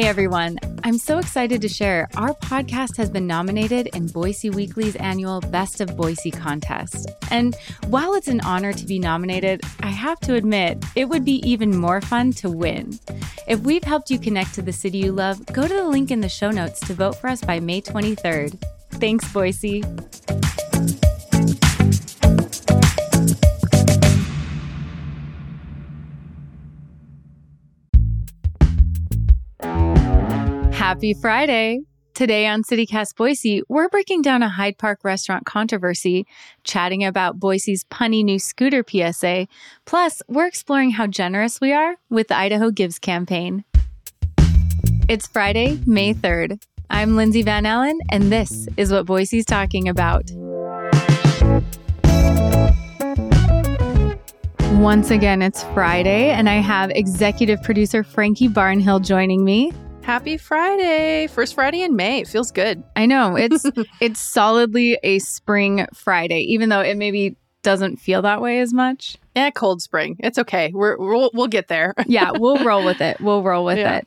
Hey everyone, I'm so excited to share our podcast has been nominated in Boise Weekly's annual Best of Boise contest. And while it's an honor to be nominated, I have to admit, it would be even more fun to win. If we've helped you connect to the city you love, go to the link in the show notes to vote for us by May 23rd. Thanks, Boise. Happy Friday! Today on CityCast Boise, we're breaking down a Hyde Park restaurant controversy, chatting about Boise's punny new scooter PSA, plus we're exploring how generous we are with the Idaho Gives campaign. It's Friday, May 3rd. I'm Lindsay Van Allen, and this is what Boise's talking about. Once again, it's Friday, and I have executive producer Frankie Barnhill joining me. Happy Friday. First Friday in May. It feels good. I know. It's solidly a spring Friday, even though it maybe doesn't feel that way as much. Yeah, cold spring. It's okay. We'll get there. Yeah, we'll roll with it. It.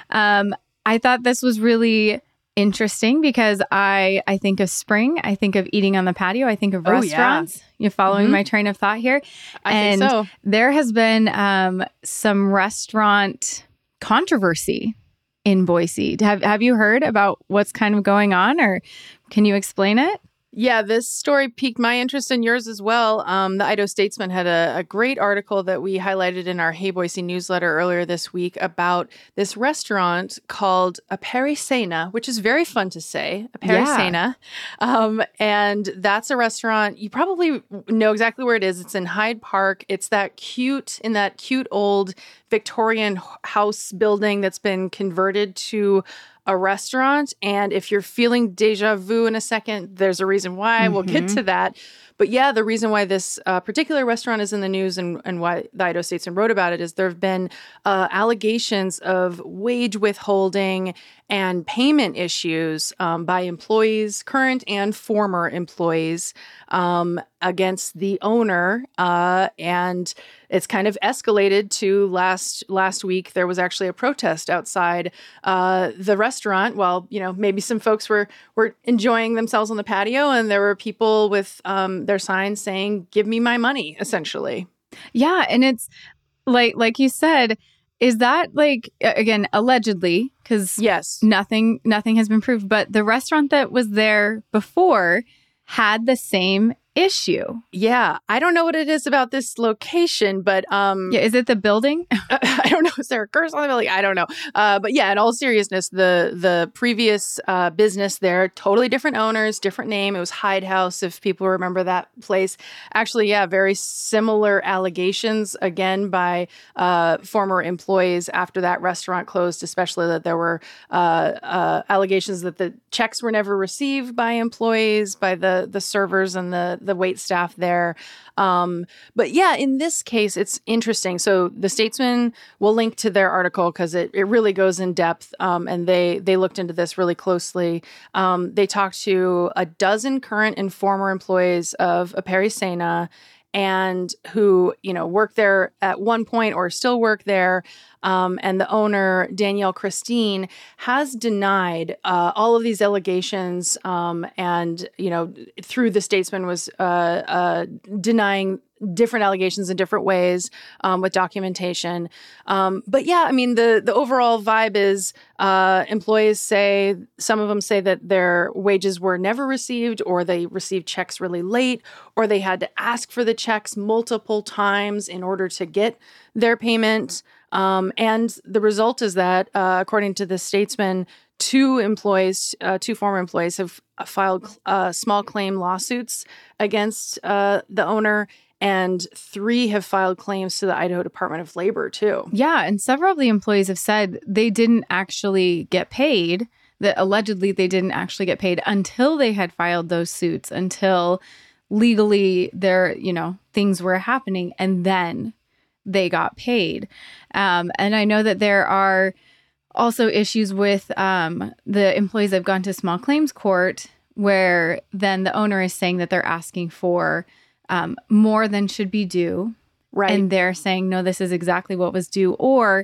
I thought this was really interesting because I think of spring. I think of eating on the patio. I think of restaurants. Yeah. You're following my train of thought here. I think so. There has been some restaurant controversy in Boise. Have you heard about what's kind of going on, or can you explain it? Yeah, this story piqued my interest and yours as well. The Idaho Statesman had a great article that we highlighted in our Hey Boise newsletter earlier this week about this restaurant called Aparicena, which is very fun to say, Aparicena. Yeah. And that's a restaurant, you probably know exactly where it is. It's in Hyde Park. It's that cute old Victorian house building that's been converted to a restaurant. And if you're feeling deja vu in a second, there's a reason why. We'll get to that. But yeah, the reason why this particular restaurant is in the news and why the Idaho Statesman wrote about it is there have been allegations of wage withholding and payment issues by employees, current and former employees, against the owner. And it's kind of escalated to last week. There was actually a protest outside the restaurant. Well, maybe some folks were enjoying themselves on the patio, and there were people with their signs saying, "Give me my money," essentially. Yeah, and it's like you said, is that again allegedly, because yes, nothing has been proved, but the restaurant that was there before had the same issue. Yeah. I don't know what it is about this location, but yeah, is it the building? I don't know. Is there a curse on the building? I don't know. But yeah, in all seriousness, the previous business there, totally different owners, different name. It was Hyde House, if people remember that place. Actually, yeah, very similar allegations, again, by former employees after that restaurant closed, especially that there were allegations that the checks were never received by employees, by the servers and the wait staff there. But yeah, in this case, it's interesting. So the Statesman will link to their article because it really goes in depth. And they looked into this really closely. They talked to a dozen current and former employees of Aparicena and who, work there at one point or still work there. And the owner, Danielle Christine, has denied all of these allegations and, through the Statesman was denying different allegations in different ways with documentation. But yeah, I mean, the overall vibe is employees say, some of them say that their wages were never received, or they received checks really late, or they had to ask for the checks multiple times in order to get their payment. And the result is that, according to the Statesman, two former employees have filed small claim lawsuits against the owner, and 3 have filed claims to the Idaho Department of Labor, too. Yeah, and several of the employees have said they didn't actually get paid, that allegedly they didn't actually get paid until they had filed those suits, until legally things were happening, and then they got paid. And I know that there are also issues with the employees that have gone to small claims court, where then the owner is saying that they're asking for more than should be due. Right. And they're saying, no, this is exactly what was due. Or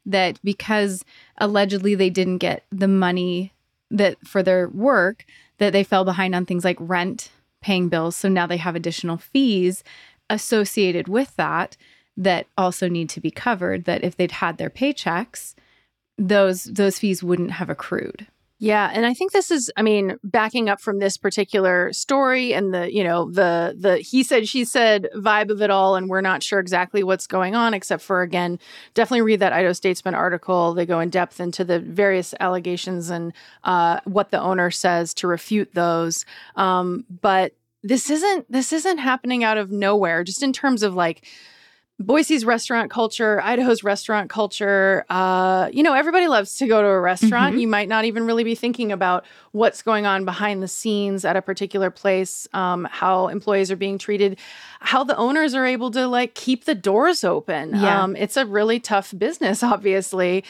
that because allegedly they didn't get the money that for their work, that they fell behind on things like rent, paying bills. So now they have additional fees associated with that also need to be covered, that if they'd had their paychecks, those fees wouldn't have accrued. Yeah. And I think this is, I mean, backing up from this particular story and the he said, she said vibe of it all. And we're not sure exactly what's going on, except for, again, definitely read that Idaho Statesman article. They go in depth into the various allegations and what the owner says to refute those. But this isn't happening out of nowhere, just in terms of like Boise's restaurant culture, Idaho's restaurant culture. Everybody loves to go to a restaurant. You might not even really be thinking about what's going on behind the scenes at a particular place, how employees are being treated, how the owners are able to like keep the doors open. Yeah. It's a really tough business, obviously.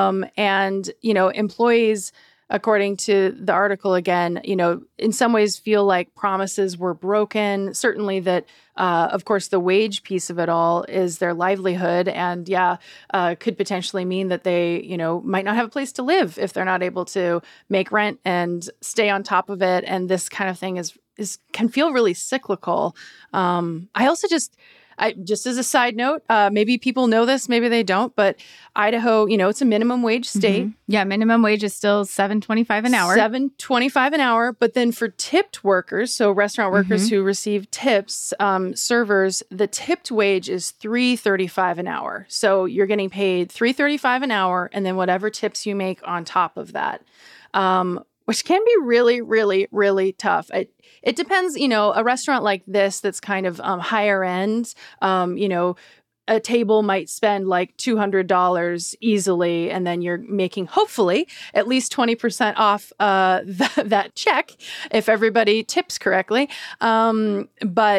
Employees, according to the article again, in some ways feel like promises were broken. Certainly that, of course, the wage piece of it all is their livelihood. And could potentially mean that they, might not have a place to live if they're not able to make rent and stay on top of it. And this kind of thing can feel really cyclical. I also just as a side note, maybe people know this, maybe they don't, but Idaho, it's a minimum wage state. Yeah, minimum wage is still $7.25 an hour. $7.25 an hour. But then for tipped workers, so restaurant workers who receive tips, servers, the tipped wage is $3.35 an hour. So you're getting paid $3.35 an hour, and then whatever tips you make on top of that. Which can be really, really, really tough. It depends, a restaurant like this that's kind of higher end, a table might spend like $200 easily, and then you're making, hopefully, at least 20% off that check if everybody tips correctly. But,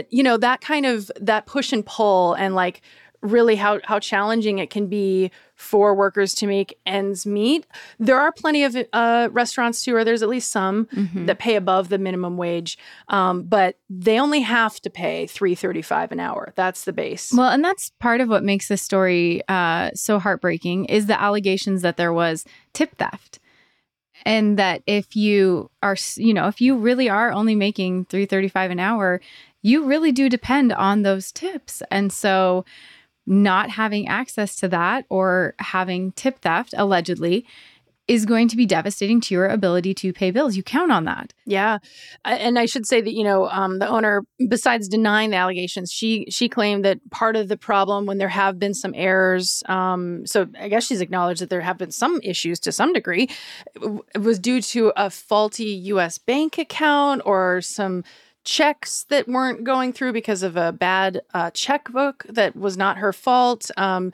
that push and pull and like really how challenging it can be for workers to make ends meet. There are plenty of restaurants too, or there's at least some that pay above the minimum wage, but they only have to pay $3.35 an hour. That's the base. Well, and that's part of what makes this story so heartbreaking is the allegations that there was tip theft. And that if you are, if you really are only making $3.35 an hour, you really do depend on those tips. And so not having access to that or having tip theft, allegedly, is going to be devastating to your ability to pay bills. You count on that. Yeah. And I should say that, the owner, besides denying the allegations, she claimed that part of the problem when there have been some errors, so I guess she's acknowledged that there have been some issues to some degree, it was due to a faulty U.S. bank account or some checks that weren't going through because of a bad checkbook that was not her fault.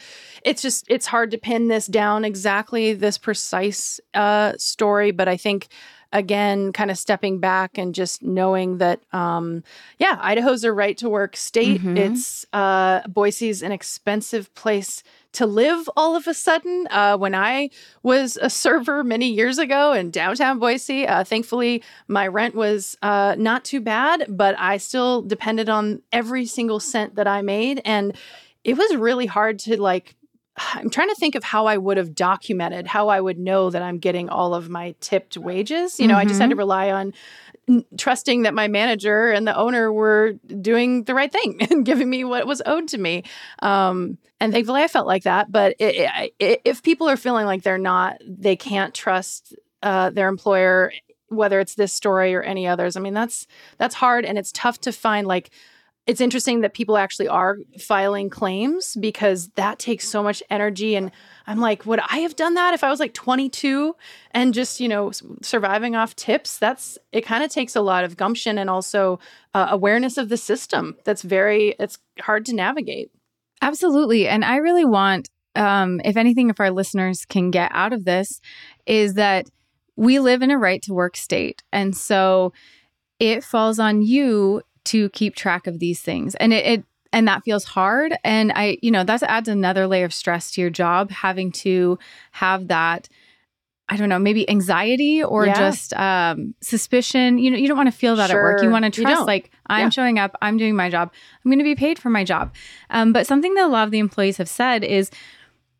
It's hard to pin this down exactly, this precise story, but I think, again, kind of stepping back and just knowing that, Idaho's a right to work state. It's Boise's an expensive place to live all of a sudden. When I was a server many years ago in downtown Boise, thankfully my rent was not too bad, but I still depended on every single cent that I made. And it was really hard to I'm trying to think of how I would have documented, how I would know that I'm getting all of my tipped wages. I just had to rely on trusting that my manager and the owner were doing the right thing and giving me what was owed to me. And thankfully I felt like that. But if people are feeling like they can't trust their employer, whether it's this story or any others, I mean, that's hard. And it's tough to find, it's interesting that people actually are filing claims because that takes so much energy. And I'm like, would I have done that if I was 22 and just, surviving off tips? It kind of takes a lot of gumption and also awareness of the system. It's hard to navigate. Absolutely. And I really want, if anything, if our listeners can get out of this, is that we live in a right to work state. And so it falls on you to keep track of these things. And and that feels hard. And that adds another layer of stress to your job, having to have that, I don't know, maybe anxiety or just suspicion. You don't want to feel that at work. You want to trust, I'm showing up, I'm doing my job, I'm going to be paid for my job. But something that a lot of the employees have said is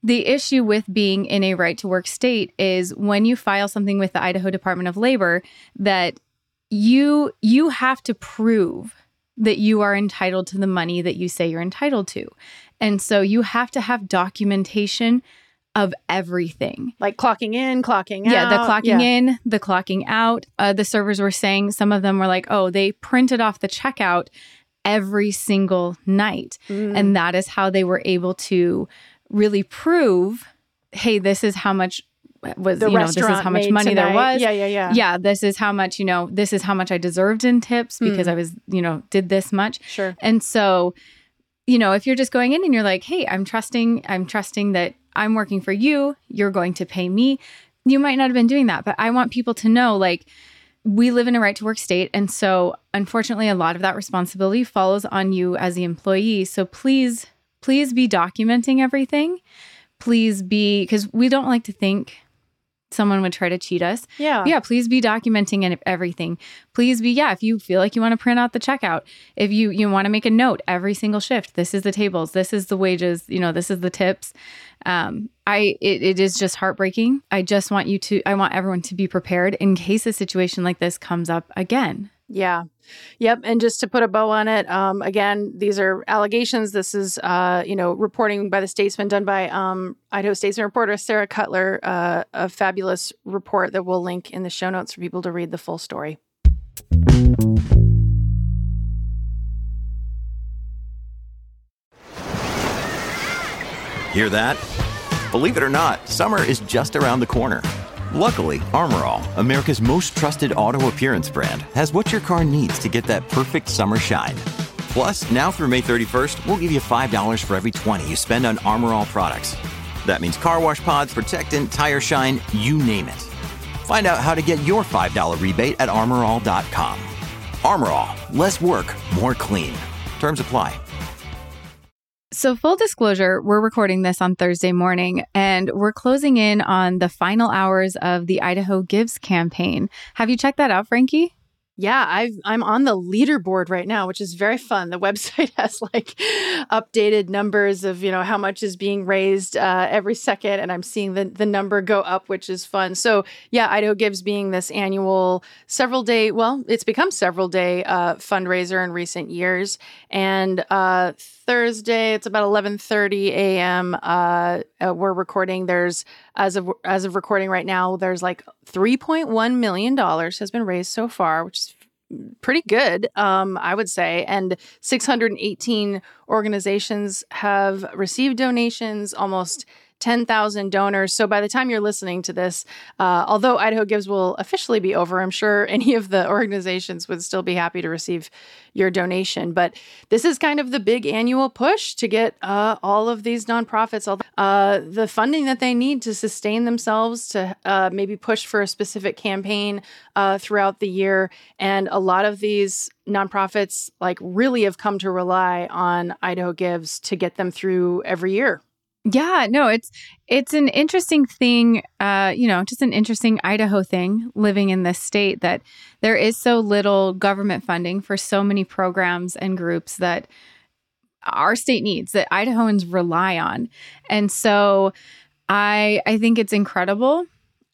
The issue with being in a right to work state is when you file something with the Idaho Department of Labor that you have to prove that you are entitled to the money that you say you're entitled to. And so you have to have documentation of everything. Like clocking in, clocking out. Yeah, the clocking in, the clocking out. The servers were saying, some of them were like, oh, they printed off the checkout every single night. And that is how they were able to really prove, hey, this is how much was, this is how much money there was. Yeah, this is how much, this is how much I deserved in tips because I was, did this much. Sure. And so, if you're just going in and you're like, hey, I'm trusting that I'm working for you, you're going to pay me. You might not have been doing that, but I want people to know, like, we live in a right to work state. And so unfortunately, a lot of that responsibility falls on you as the employee. So please be documenting everything. Please be, because we don't like to think someone would try to cheat us. Yeah. Please be documenting everything. Please be, if you feel like you want to print out the checkout, if you want to make a note every single shift, this is the tables, this is the wages, this is the tips. It is just heartbreaking. I want everyone to be prepared in case a situation like this comes up again. Yeah. Yep. And just to put a bow on it, again, these are allegations. This is, reporting by the Statesman done by Idaho Statesman reporter Sarah Cutler, a fabulous report that we'll link in the show notes for people to read the full story. Hear that? Believe it or not, summer is just around the corner. Luckily, Armor All, America's most trusted auto appearance brand, has what your car needs to get that perfect summer shine. Plus, now through May 31st, we'll give you $5 for every $20 you spend on Armor All products. That means car wash pods, protectant, tire shine, you name it. Find out how to get your $5 rebate at armorall.com. Armor All, less work, more clean. Terms apply. So full disclosure, we're recording this on Thursday morning, and we're closing in on the final hours of the Idaho Gives campaign. Have you checked that out, Frankie? Yeah, I'm on the leaderboard right now, which is very fun. The website has updated numbers of, how much is being raised every second. And I'm seeing the number go up, which is fun. So yeah, Idaho Gives being this annual it's become several day fundraiser in recent years. And Thursday, it's about 11:30 a.m. We're recording. There's as of recording right now, there's $3.1 million has been raised so far, which is pretty good, I would say. And 618 organizations have received donations, almost 10,000 donors. So by the time you're listening to this, although Idaho Gives will officially be over, I'm sure any of the organizations would still be happy to receive your donation. But this is kind of the big annual push to get all of these nonprofits the funding that they need to sustain themselves, to maybe push for a specific campaign throughout the year. And a lot of these nonprofits really have come to rely on Idaho Gives to get them through every year. Yeah, no, it's an interesting thing, just an interesting Idaho thing living in this state, that there is so little government funding for so many programs and groups that our state needs, that Idahoans rely on. And so I think it's incredible.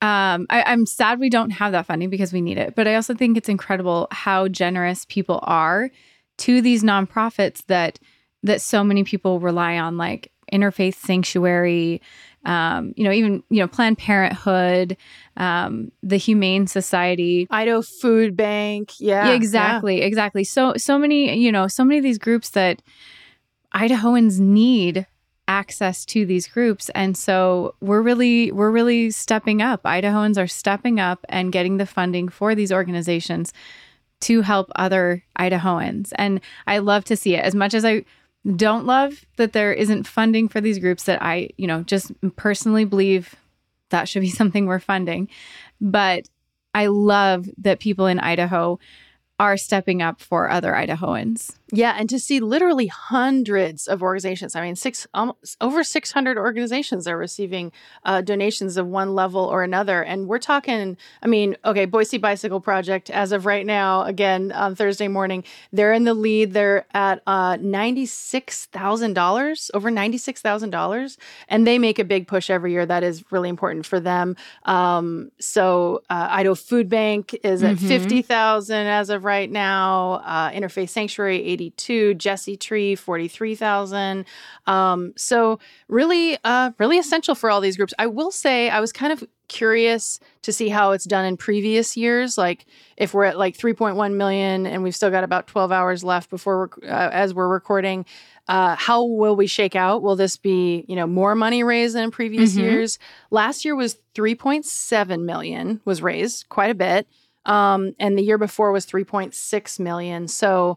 I'm sad we don't have that funding because we need it, but I also think it's incredible how generous people are to these nonprofits that so many people rely on, like Interfaith Sanctuary, even Planned Parenthood, the Humane Society, Idaho Food Bank. Yeah, exactly. So many of these groups that Idahoans need access to these groups. And so we're really stepping up. Idahoans are stepping up and getting the funding for these organizations to help other Idahoans. And I love to see it. As much as I don't love that there isn't funding for these groups, that I, just personally believe that should be something we're funding. But I love that people in Idaho are stepping up for other Idahoans. Yeah, and to see literally hundreds of organizations. I mean, over 600 organizations are receiving donations of one level or another. And we're talking, I mean, okay, Boise Bicycle Project, as of right now, again, on Thursday morning, they're in the lead. They're at $96,000, over $96,000. And they make a big push every year. That is really important for them. Idaho Food Bank is at 50,000 as of right now. Interfaith Sanctuary, 82, Jesse Tree, 43,000. So really essential for all these groups. I will say I was kind of curious to see how it's done in previous years. Like if we're at like 3.1 million and we've still got about 12 hours left before as we're recording, how will we shake out? Will this be, more money raised than in previous years? Last year was 3.7 million was raised, quite a bit. And the year before was 3.6 million. So,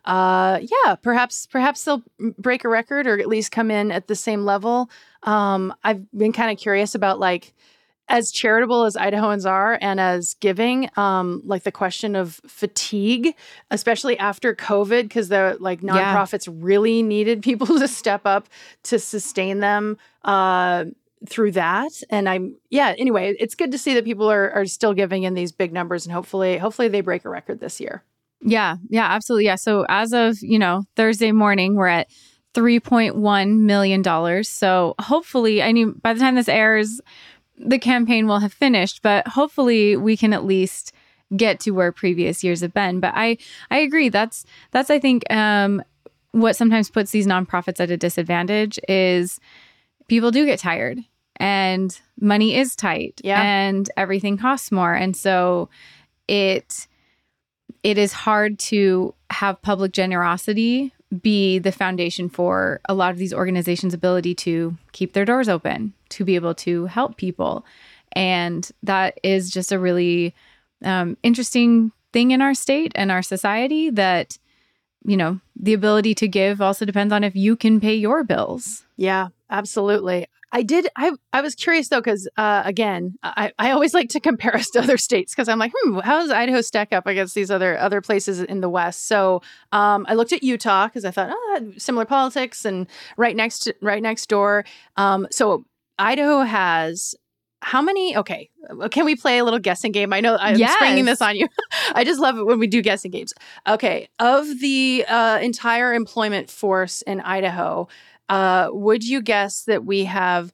perhaps they'll break a record or at least come in at the same level. I've been kind of curious about like, as charitable as Idahoans are and as giving, like the question of fatigue, especially after COVID, because the like nonprofits really needed people to step up to sustain them, through that. And anyway, it's good to see that people are still giving in these big numbers, and hopefully they break a record this year. Yeah, absolutely. Yeah. So as of, Thursday morning, we're at $3.1 million. So hopefully, by the time this airs, the campaign will have finished, but hopefully we can at least get to where previous years have been. But I agree. That's I think, what sometimes puts these nonprofits at a disadvantage is people do get tired. And money is tight, and everything costs more. And so it is hard to have public generosity be the foundation for a lot of these organizations' ability to keep their doors open, to be able to help people. And that is just a really interesting thing in our state and our society that, the ability to give also depends on if you can pay your bills. Yeah, absolutely. I was curious though, because again, I always like to compare us to other states because I'm like, how does Idaho stack up against these other places in the West? So I looked at Utah because I thought, similar politics and right next door. So Idaho has how many? Okay, can we play a little guessing game? I know I'm springing this on you. I just love it when we do guessing games. Okay, of the entire employment force in Idaho, would you guess that we have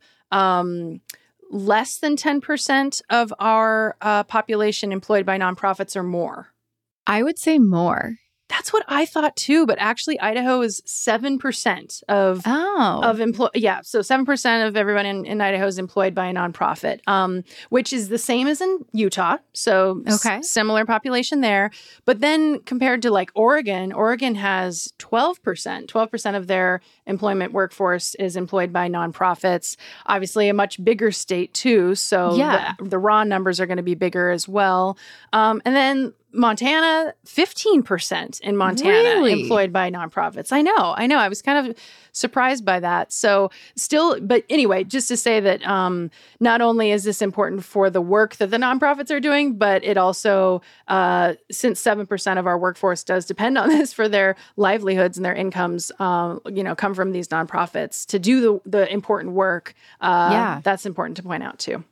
less than 10% of our population employed by nonprofits or more? I would say more. That's what I thought too, but actually Idaho is 7% of so 7% of everyone in Idaho is employed by a nonprofit, which is the same as in Utah. So similar population there. But then compared to like Oregon has 12%. 12% of their employment workforce is employed by nonprofits. Obviously a much bigger state too. So the raw numbers are going to be bigger as well. And then Montana, 15% in Montana employed by nonprofits. I know. I was kind of surprised by that. So but anyway, just to say that not only is this important for the work that the nonprofits are doing, but it also, since 7% of our workforce does depend on this for their livelihoods and their incomes, come from these nonprofits to do the important work. That's important to point out too.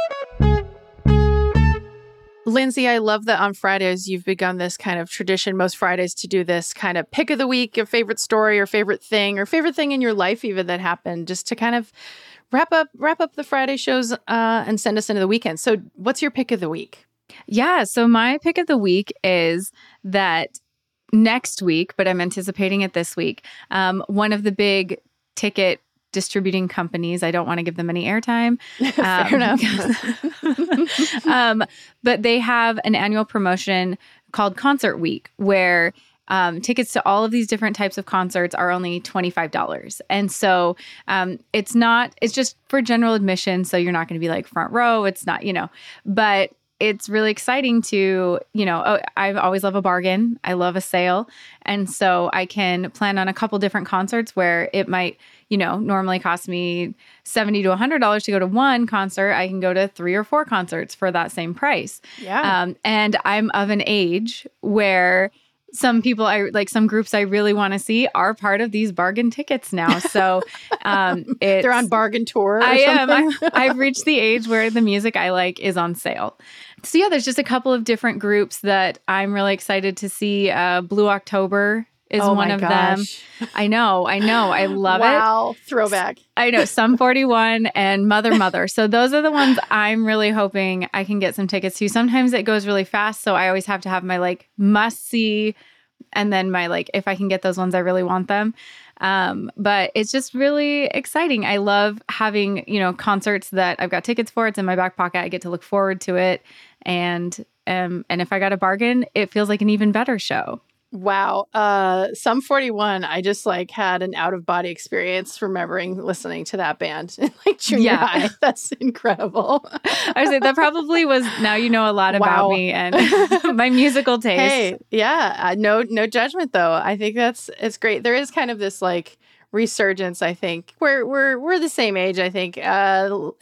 Lindsay, I love that on Fridays you've begun this kind of tradition most Fridays to do this kind of pick of the week, your favorite story or favorite thing in your life even that happened, just to kind of wrap up the Friday shows and send us into the weekend. So what's your pick of the week? Yeah, so my pick of the week is that next week, but I'm anticipating it this week, one of the big ticket distributing companies. I don't want to give them any airtime. Fair enough. But they have an annual promotion called Concert Week where tickets to all of these different types of concerts are only $25. And so it's just for general admission. So you're not going to be like front row. It's not, but it's really exciting to, I've always loved a bargain. I love a sale. And so I can plan on a couple different concerts where it might, normally cost me $70 to $100 to go to one concert. I can go to 3 or 4 concerts for that same price. Yeah. And I'm of an age where some people some groups I really want to see are part of these bargain tickets now. So they're on bargain tour. I've reached the age where the music I like is on sale. So yeah, there's just a couple of different groups that I'm really excited to see. Blue October is one of them. I know. I love it. Wow. Throwback. I know. Sum 41 and Mother. So those are the ones I'm really hoping I can get some tickets to. Sometimes it goes really fast. So I always have to have my must see. And then my if I can get those ones, I really want them. But it's just really exciting. I love having, concerts that I've got tickets for. It's in my back pocket. I get to look forward to it. And if I got a bargain, it feels like an even better show. Wow. Sum 41, I just had an out-of-body experience remembering listening to that band in junior high. That's incredible. I would say that probably was, now you know a lot about me and my musical taste. Hey, yeah. No judgment though. I think it's great. There is kind of this resurgence, I think. We're the same age, I think. Elder-ish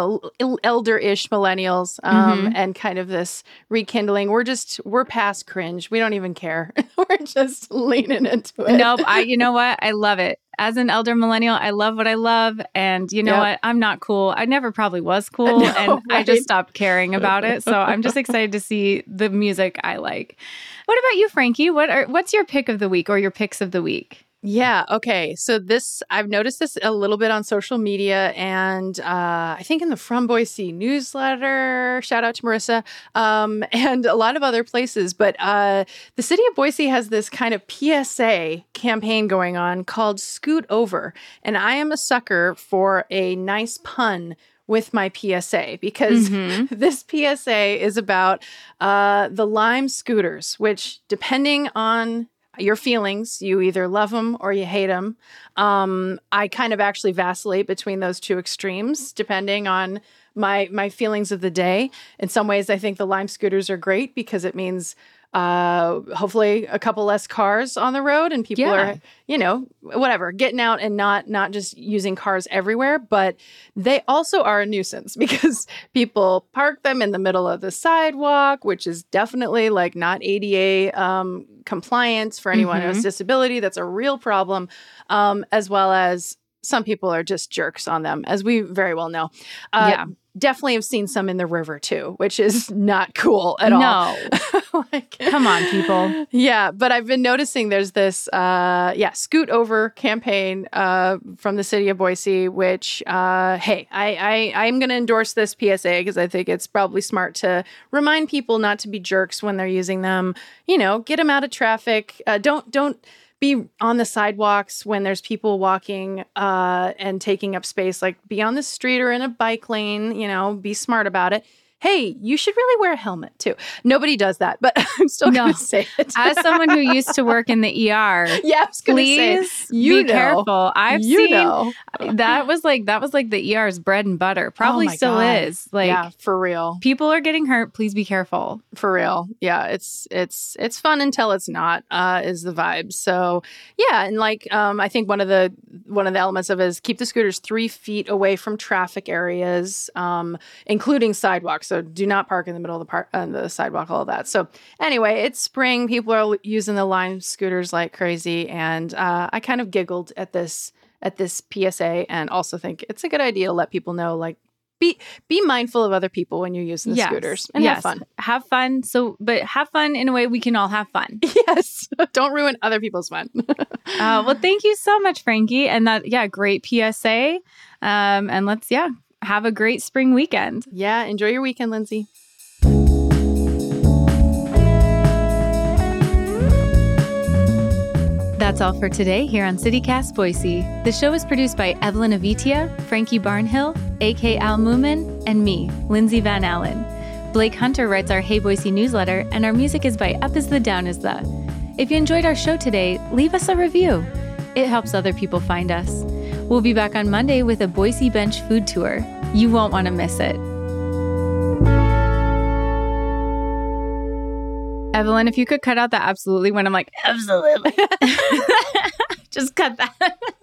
millennials, and kind of this rekindling. We're past cringe. We don't even care. We're just leaning into it. Nope. You know what? I love it. As an elder millennial, I love what I love. And you know what? I'm not cool. I never probably was cool. I just stopped caring about it. So I'm just excited to see the music I like. What about you, Frankie? What's your pick of the week or your picks of the week? Yeah. Okay. So I've noticed this a little bit on social media and I think in the From Boise newsletter, shout out to Marissa, and a lot of other places. But the city of Boise has this kind of PSA campaign going on called Scoot Over. And I am a sucker for a nice pun with my PSA because this PSA is about the Lime scooters, which depending on your feelings, you either love them or you hate them. I kind of actually vacillate between those two extremes, depending on my feelings of the day. In some ways, I think the Lime scooters are great because it means hopefully a couple less cars on the road and people are, whatever, getting out and not just using cars everywhere. But they also are a nuisance because people park them in the middle of the sidewalk, which is definitely not ADA compliance for anyone who has disability. That's a real problem, as well as some people are just jerks on them, as we very well know. Definitely have seen some in the river too, which is not cool at all. No. Come on, people. Yeah, but I've been noticing there's this Scoot Over campaign from the city of Boise, which, hey, I'm going to endorse this PSA because I think it's probably smart to remind people not to be jerks when they're using them. Get them out of traffic. Don't be on the sidewalks when there's people walking and taking up space. Be on the street or in a bike lane, be smart about it. Hey, you should really wear a helmet too. Nobody does that, but I'm still going to say it. As someone who used to work in the ER, please be careful. I've seen that was the ER's bread and butter. Probably still is. Yeah, for real. People are getting hurt. Please be careful. For real. Yeah, it's fun until it's not. Is the vibe. So yeah, and I think one of the elements of it is keep the scooters 3 feet away from traffic areas, including sidewalks. So do not park in the middle of the sidewalk, all of that. So anyway, it's spring. People are using the Lime scooters like crazy. And I kind of giggled at this PSA and also think it's a good idea to let people know, be mindful of other people when you're using the scooters and have fun. Have fun. But have fun in a way we can all have fun. Yes. Don't ruin other people's fun. Well, thank you so much, Frankie. And great PSA. And let's, have a great spring weekend. Yeah, enjoy your weekend, Lindsay. That's all for today here on CityCast Boise. The show is produced by Evelyn Avitia, Frankie Barnhill, A.K. Al Moomin, and me, Lindsay Van Allen. Blake Hunter writes our Hey Boise newsletter, and our music is by Up Is The Down Is The. If you enjoyed our show today, leave us a review. It helps other people find us. We'll be back on Monday with a Boise Bench food tour. You won't want to miss it. Evelyn, if you could cut out that absolutely when I'm like, absolutely. Just cut that.